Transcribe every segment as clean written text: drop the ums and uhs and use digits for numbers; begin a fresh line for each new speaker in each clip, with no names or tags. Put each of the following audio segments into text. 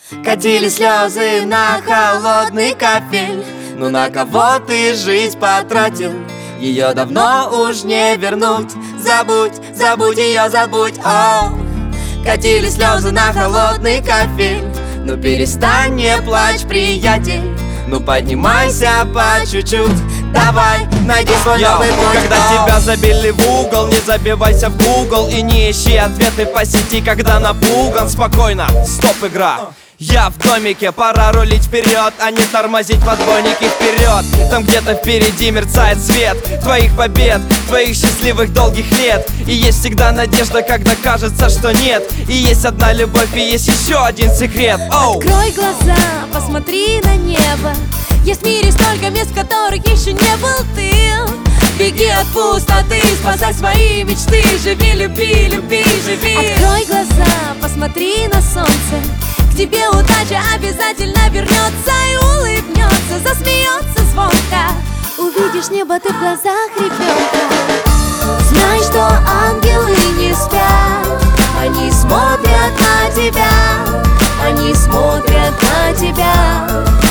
Катили слезы на холодный кафель. Ну на кого ты жизнь потратил? Ее давно уж не вернуть. Забудь, забудь ее, забудь. О, катили слезы на холодный кафель. Ну перестань, не плачь, приятель. Ну поднимайся по чуть-чуть. Давай, найди свой новый путь.
Когда тебя забили в угол, не забивайся в Google и не ищи ответы по сети, когда напуган. Спокойно, стоп, игра. Я в домике, пора рулить вперед, а не тормозить в отбойнике вперед. Там где-то впереди мерцает свет твоих побед, твоих счастливых долгих лет. И есть всегда надежда, когда кажется, что нет. И есть одна любовь, и есть еще один секрет. Оу!
Открой глаза, посмотри на небо. Есть в мире столько мест, в которых еще не был ты. Беги от пустоты, спасай свои мечты. Живи, люби, люби, живи. Открой глаза, посмотри на солнце. К тебе удача обязательно вернется и улыбнется, засмеется звонко. Увидишь небо ты в глазах ребенка. Знай, что ангелы не спят. Они смотрят на тебя. Они смотрят на тебя.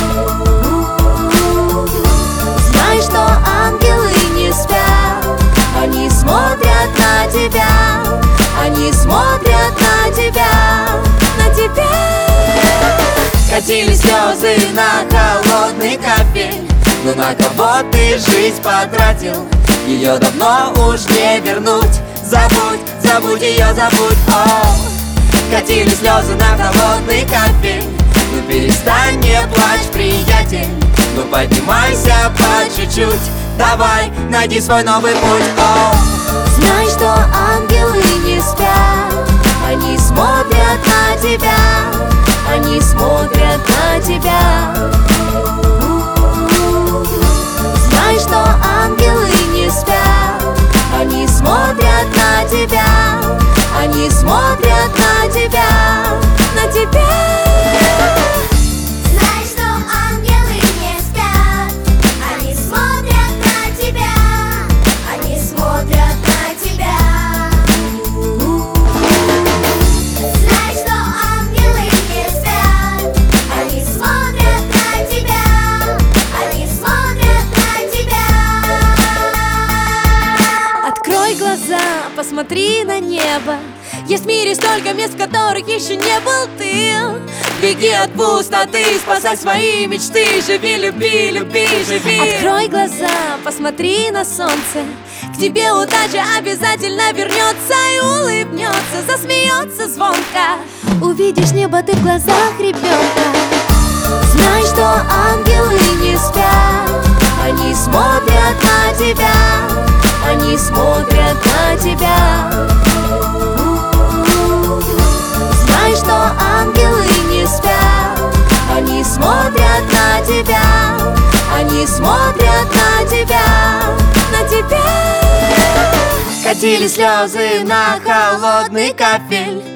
Знай, что ангелы не спят. Они смотрят на тебя. Они смотрят на тебя. На тебя.
Катили слезы на холодный кафель. Ну на кого ты жизнь потратил? Ее давно уж не вернуть. Забудь, забудь ее, забудь. О, катили слезы на холодный кафель. Ну перестань, не плачь, приятель. Ну поднимайся по чуть-чуть. Давай, найди свой новый путь. О,
знай, что ангелы не спят. Они смотрят на тебя. Они смотрят на тебя. Знай, что ангелы не спят. Они смотрят на тебя. Они смотрят на тебя. На тебя.
Знай, что ангелы не спят. Они смотрят на тебя. Они смотрят на тебя. Знай, что ангелы не спят. Они смотрят на тебя. Они смотрят на тебя.
Открой глаза, посмотри на небо. Есть в мире столько мест, в которых еще не был ты. Беги от пустоты, спасай свои мечты. Живи, люби, люби, живи. Открой глаза, посмотри на солнце. К тебе удача обязательно вернется и улыбнется, засмеется звонко. Увидишь небо ты в глазах ребенка. Знай, что ангелы не спят. Они смотрят на тебя. Они смотрят на тебя. Знай, что ангелы не спят. Они смотрят на тебя. Они смотрят на тебя. На тебя.
катили слезы на холодный кафель.